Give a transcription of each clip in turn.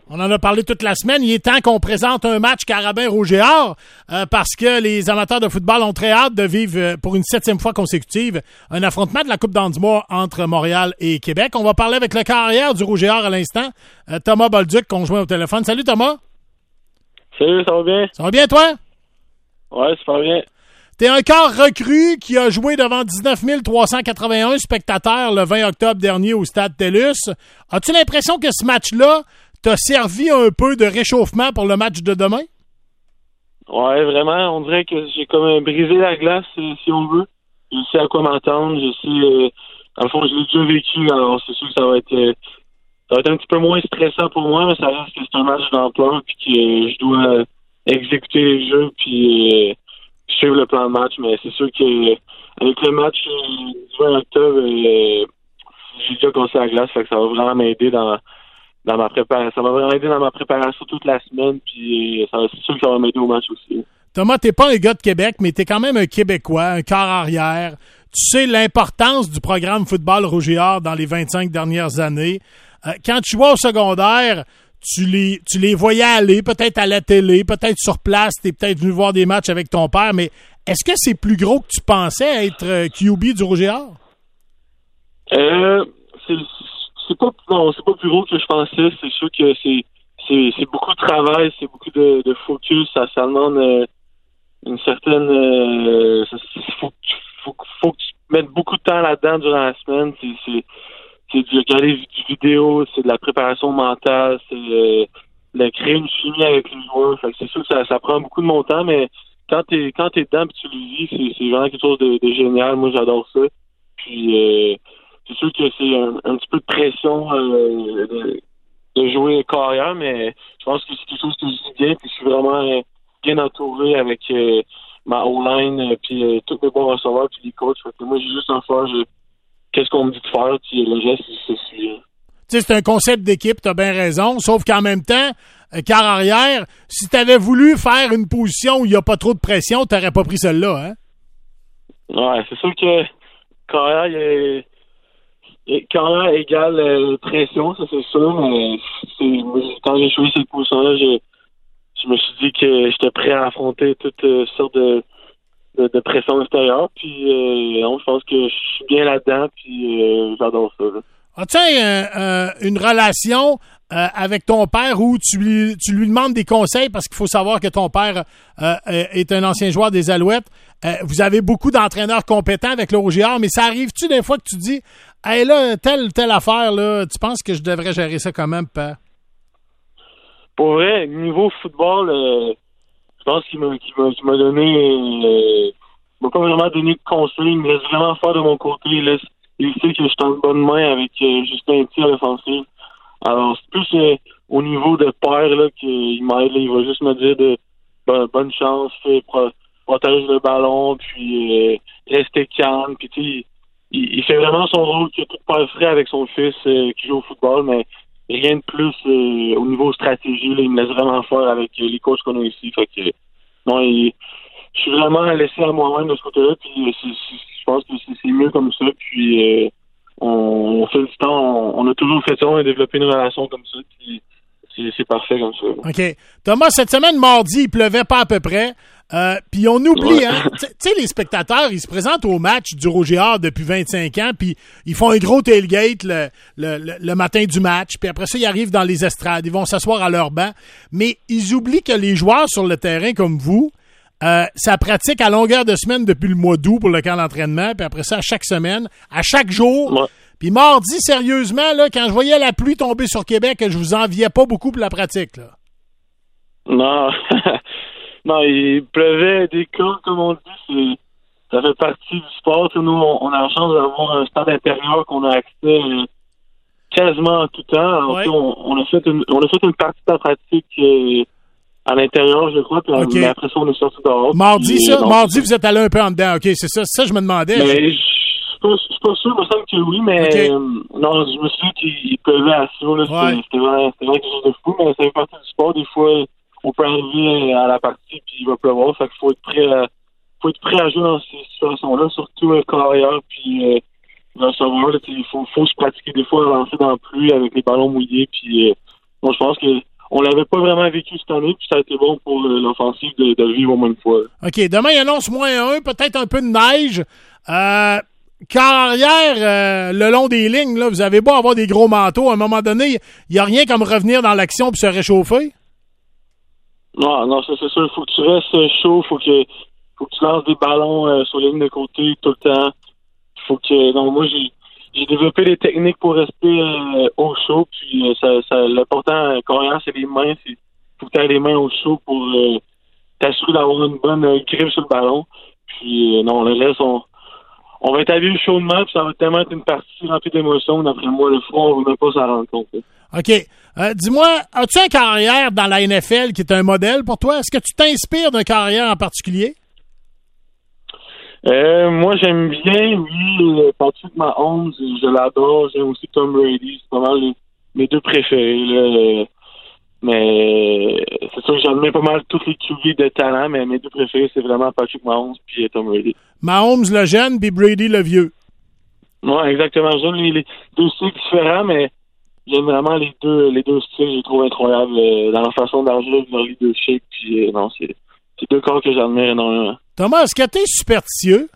On en a parlé toute la semaine. Il est temps qu'on présente un match Carabin-Rouge-et-Or parce que les amateurs de football ont très hâte de vivre pour une 7e fois consécutive un affrontement de la Coupe d'Andimois entre Montréal et Québec. On va parler avec le carrière du Rouge-et-Or à l'instant, Thomas Bolduc, qu'on joint au téléphone. Salut Thomas. Salut, ça va bien? Ça va bien toi? Ouais, super bien. T'es un quart recru qui a joué devant 19 381 spectateurs le 20 octobre dernier au Stade TELUS. As-tu l'impression que ce match-là t'a servi un peu de réchauffement pour le match de demain? Ouais, vraiment. On dirait que j'ai comme brisé la glace, si on veut. Je sais à quoi m'attendre. Je sais, dans le fond, je l'ai déjà vécu. Alors, c'est sûr que ça va être un petit peu moins stressant pour moi, mais ça reste que c'est un match d'ampleur puis que je dois exécuter les jeux puis suivre le plan de match. Mais c'est sûr que avec le match du 20 octobre, j'ai déjà cassé la glace, fait que ça va vraiment m'aider dans ma préparation. Ça va vraiment aider dans ma préparation toute la semaine, puis c'est sûr que ça va m'aider au match aussi. Thomas, t'es pas un gars de Québec, mais t'es quand même un Québécois, un quart arrière. Tu sais l'importance du programme football Rouge-et-Or dans les 25 dernières années. Quand tu jouais au secondaire, tu les voyais aller, peut-être à la télé, peut-être sur place, t'es peut-être venu voir des matchs avec ton père, mais est-ce que c'est plus gros que tu pensais être QB du Rouge-et-Or? C'est pas plus gros que je pensais. C'est sûr que c'est beaucoup de travail, c'est beaucoup de focus. Ça demande une certaine. Faut que tu mettes beaucoup de temps là-dedans durant la semaine. C'est du regarder du vidéo, c'est de la préparation mentale, c'est de créer une chimie avec les joueurs. Fait que c'est sûr que ça prend beaucoup de mon temps, mais quand t'es dedans et tu le vis, c'est vraiment quelque chose de génial. Moi, j'adore ça. Puis c'est sûr que c'est un petit peu de pression de jouer carrière, mais je pense que c'est quelque chose que je vis bien, puis je suis vraiment bien entouré avec ma O-line, puis tous mes bons receveurs, puis les coachs. Fait que moi, j'ai juste à faire qu'est-ce qu'on me dit de faire, puis le geste, c'est suivi. Tu sais, c'est un concept d'équipe, t'as bien raison, sauf qu'en même temps, quart arrière, si t'avais voulu faire une position où il n'y a pas trop de pression, t'aurais pas pris celle-là, hein? Ouais, c'est sûr que carrière, carrière égale pression, ça c'est sûr, mais quand j'ai choisi cette position-là, je me suis dit que j'étais prêt à affronter toutes sortes de pression extérieure, puis je pense que je suis bien là-dedans, puis j'adore ça. Là. As-tu une relation avec ton père où tu lui demandes des conseils, parce qu'il faut savoir que ton père est un ancien joueur des Alouettes. Vous avez beaucoup d'entraîneurs compétents avec le Rouge-et-Or, mais ça arrive-tu des fois que tu dis « Hey là, telle affaire, là, tu penses que je devrais gérer ça quand même, père? » Pour vrai, niveau football, je pense qu'il m'a donné... m'a pas vraiment donné de conseils, il me laisse vraiment faire de mon côté. Il sait que je suis en bonne main avec Justin Thiel à l'offensive. Alors, c'est plus au niveau de père là, qu'il m'aide. Il va juste me dire de bonne chance, protège le ballon, puis rester calme. Puis tu sais, il fait vraiment son rôle que tout père ferait avec son fils qui joue au football, mais rien de plus au niveau stratégie. Là, il me laisse vraiment faire avec les coachs qu'on a ici. Fait que non, je suis vraiment laissé à moi-même de ce côté-là, puis je pense que c'est mieux comme ça, puis on fait du temps, on a toujours fait ça, on a développé une relation comme ça, puis c'est parfait comme ça. OK. Thomas, cette semaine, mardi, il pleuvait pas à peu près, puis on oublie, hein, tu sais, les spectateurs, ils se présentent au match du Rouge-et-Or depuis 25 ans, puis ils font un gros tailgate le matin du match, puis après ça, ils arrivent dans les estrades, ils vont s'asseoir à leur banc, mais ils oublient que les joueurs sur le terrain comme vous, ça pratique à longueur de semaine depuis le mois d'août pour le camp d'entraînement, puis après ça, à chaque semaine, à chaque jour. Ouais. Puis mardi, sérieusement, là, quand je voyais la pluie tomber sur Québec, je vous enviais pas beaucoup pour la pratique, là. Non. Non, il pleuvait des cas, comme on dit, ça fait partie du sport. Nous, on a la chance d'avoir un stade intérieur qu'on a accès quasiment en tout temps. Alors, ouais. On a fait une partie de la pratique à l'intérieur, je crois, puis okay. Après ça, on est sorti dehors. Mardi, vous êtes allé un peu en dedans. OK, c'est ça. Ça, je me demandais. Mais je suis pas sûr, il me semble que oui, mais okay. Non, je me suis dit qu'il pleuvait assez haut. Ouais. C'était vraiment quelque chose de fou, mais ça fait partie du sport. Des fois, on peut arriver à la partie, puis il va pleuvoir. Fait qu'il faut être prêt à jouer dans ces situations-là, surtout carrière, puis receveur. Il faut se pratiquer des fois à lancer dans la pluie avec les ballons mouillés, puis bon, je pense que on l'avait pas vraiment vécu cette année, puis ça a été bon pour l'offensive de le vivre au moins une fois. OK, demain, il annonce -1, peut-être un peu de neige. Carrière, le long des lignes, là, vous avez beau avoir des gros manteaux, à un moment donné, il n'y a rien comme revenir dans l'action puis se réchauffer? Non, ça c'est sûr. Il faut que tu restes chaud, faut que tu lances des ballons sur les lignes de côté tout le temps. Donc moi j'ai développé des techniques pour rester au chaud, puis l'important carrière, c'est les mains. Faut que tu aies les mains au chaud pour t'assurer d'avoir une bonne griffe sur le ballon. Puis non, le reste, on va être habillé chaudement, puis ça va tellement être une partie remplie d'émotions. D'après moi, le front, on ne va même pas s'en rendre compte. OK. Dis-moi, as-tu un carrière dans la NFL qui est un modèle pour toi? Est-ce que tu t'inspires d'un carrière en particulier? Moi, j'aime bien, oui, Patrick Mahomes, je l'adore. J'aime aussi Tom Brady. C'est pas mal mes deux préférés, là. Mais c'est sûr que j'admire pas mal tous les QB de talent, mais mes deux préférés, c'est vraiment Patrick Mahomes puis Tom Brady. Mahomes le jeune, puis Brady le vieux. Ouais, exactement. J'aime les deux styles différents, mais j'aime vraiment les deux styles. Je les trouve incroyables dans leur façon d'agir, leur leadership. Puis non, c'est deux corps que j'admire énormément. Thomas, est-ce que t'es superstitieux?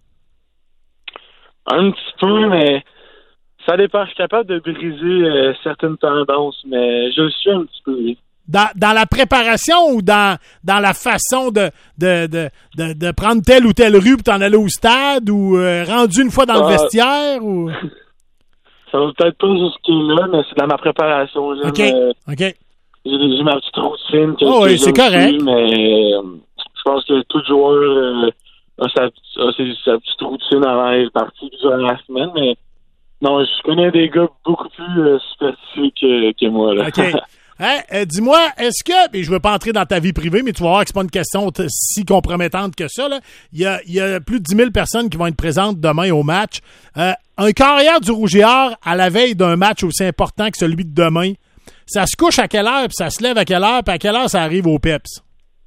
Un petit peu, mais ça dépend. Je suis capable de briser certaines tendances, mais je le suis un petit peu, oui. Dans la préparation ou dans la façon de prendre telle ou telle rue pour t'en aller au stade ou rendu une fois dans le vestiaire ou... Ça va peut-être pas jusque-là, mais c'est dans ma préparation. OK. J'ai ma petite routine. Oui, c'est correct. Mais je pense que tout joueur a sa petite routine avant les parties durant la semaine. Mais non, je connais des gars beaucoup plus superstitieux que moi. Là. OK. Dis-moi, est-ce que, et je veux pas entrer dans ta vie privée, mais tu vas voir que c'est pas une question si compromettante que ça, là. Il y a plus de 10 000 personnes qui vont être présentes demain au match. Un carrière du Rouge et Or à la veille d'un match aussi important que celui de demain, ça se couche à quelle heure, puis ça se lève à quelle heure, puis à quelle heure ça arrive au PEPS?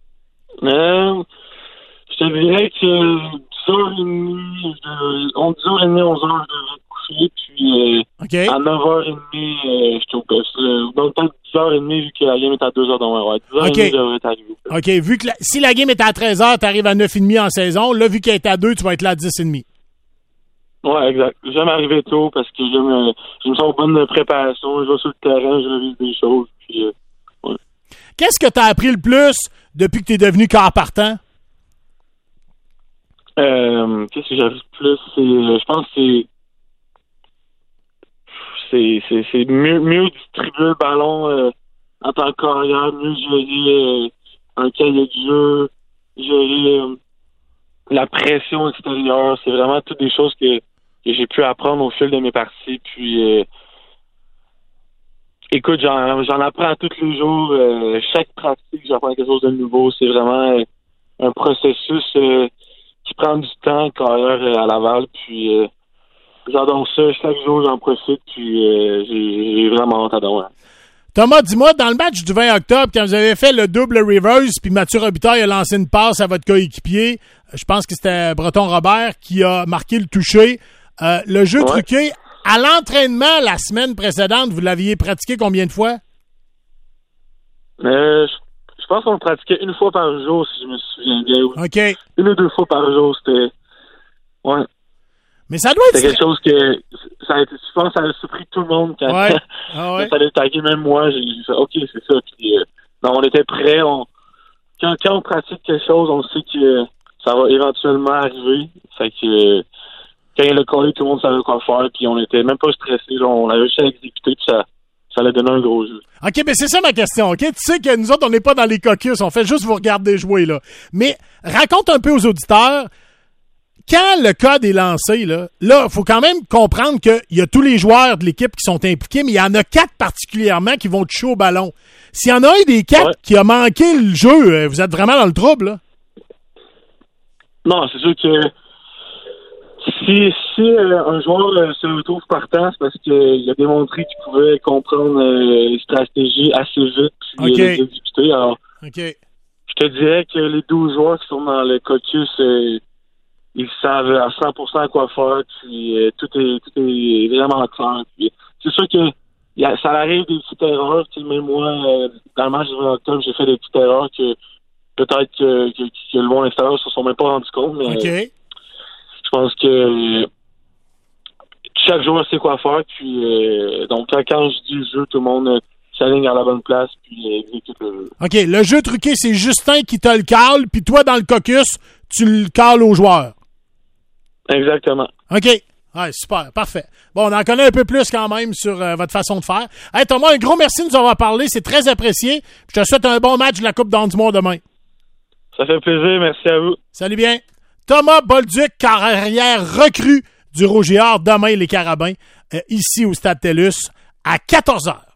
Je te dirais que 10h30, 11h, je devrais coucher, puis à 9h30, je suis au PEPS. Donc peut-être 10h30, vu que la game est à 2h demain. Ouais, 10h30, je devrais être arrivé. OK, vu que si la game est à 13h, tu arrives à 9h30 en saison. Là, vu qu'elle est à 2, tu vas être là à 10h30. Ouais, exact. J'aime arriver tôt parce que je me sens en bonne préparation. Je vais sur le terrain, je révise des choses. Puis, ouais. Qu'est-ce que tu as appris le plus depuis que tu es devenu quart partant? Qu'est-ce que j'ai appris le plus? Je pense que c'est mieux distribuer le ballon en tant que carrière, mieux gérer un cahier de jeu, gérer la pression extérieure. C'est vraiment toutes des choses que j'ai pu apprendre au fil de mes parties. Puis, écoute, j'en apprends tous les jours. Chaque pratique, j'apprends quelque chose de nouveau. C'est vraiment un processus qui prend du temps, carrière à Laval. Puis, j'adore ça. Chaque jour, j'en profite. Puis, j'ai vraiment hâte à dormir. Thomas, dis-moi, dans le match du 20 octobre, quand vous avez fait le double reverse, puis Mathieu Robitaille a lancé une passe à votre coéquipier, je pense que c'était Breton Robert qui a marqué le toucher. Le jeu truqué, à l'entraînement la semaine précédente, vous l'aviez pratiqué combien de fois? Je pense qu'on le pratiquait une fois par jour, si je me souviens bien. OK. Une ou deux fois par jour, c'était... Ouais. Mais ça doit être... C'est quelque chose que... je pense que ça a surpris tout le monde quand ça allait taguer, même moi. J'ai fait, OK, c'est ça. Puis, non, on était prêts. Quand on pratique quelque chose, on sait que ça va éventuellement arriver. Fait que quand il a le collé, tout le monde savait quoi faire. Puis on était même pas stressés. Là, on avait juste à exécuter. Puis ça allait donner un gros jeu. OK, mais c'est ça ma question. OK, tu sais que nous autres, on n'est pas dans les caucus. On fait juste vous regarder jouer, là. Mais raconte un peu aux auditeurs... Quand le code est lancé, là, il faut quand même comprendre qu'il y a tous les joueurs de l'équipe qui sont impliqués, mais il y en a 4 particulièrement qui vont toucher au ballon. S'il y en a un des 4 qui a manqué le jeu, vous êtes vraiment dans le trouble, là? Non, c'est sûr que si un joueur se retrouve partant, c'est parce qu'il a démontré qu'il pouvait comprendre les stratégies assez vite puis les exécuter. Alors, je te dirais que les 12 joueurs qui sont dans le caucus... ils savent à 100% quoi faire, puis tout est vraiment clair. Puis, c'est sûr qu'il ça arrive des petites erreurs. Tu sais, même moi, dans le match de octobre, j'ai fait des petites erreurs que peut-être que le monde extérieur ne se sont même pas rendu compte. Mais OK. je pense que chaque joueur sait quoi faire. Puis donc quand je dis jeu, tout le monde s'aligne à la bonne place puis exécute le jeu. OK, le jeu truqué, c'est Justin qui te le cale, puis toi, dans le caucus, tu le cales aux joueurs. Exactement. OK. Ouais, super, parfait. Bon, on en connaît un peu plus quand même sur votre façon de faire. Hey, Thomas, un gros merci de nous avoir parlé. C'est très apprécié. Je te souhaite un bon match de la Coupe d'Andumont demain. Ça fait plaisir. Merci à vous. Salut bien. Thomas Bolduc, carrière recrue du Rouge et Or, demain les Carabins, ici au Stade TELUS, à 14h.